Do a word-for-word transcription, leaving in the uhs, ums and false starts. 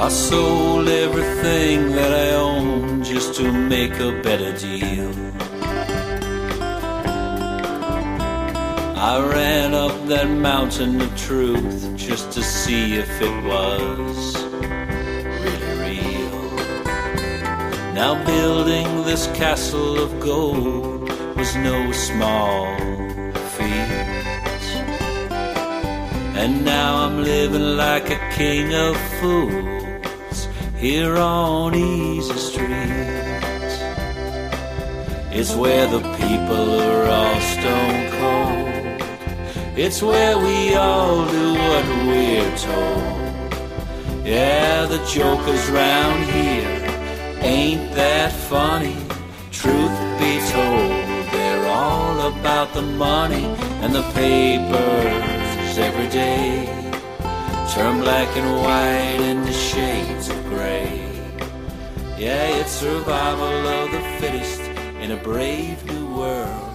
I sold everything that I owned just to make a better deal. I ran up that mountain of truth just to see if it was really real. Now building this castle of gold was no small feat. And now I'm living like a king of fools here on Easy Street. It's where the people are all stone cold. It's where we all do what we're told. Yeah, the jokers round here ain't that funny. Truth be told, they're all about the money and the papers every day. Turn black and white into shades of gray. Yeah, it's survival of the fittest in a brave new world.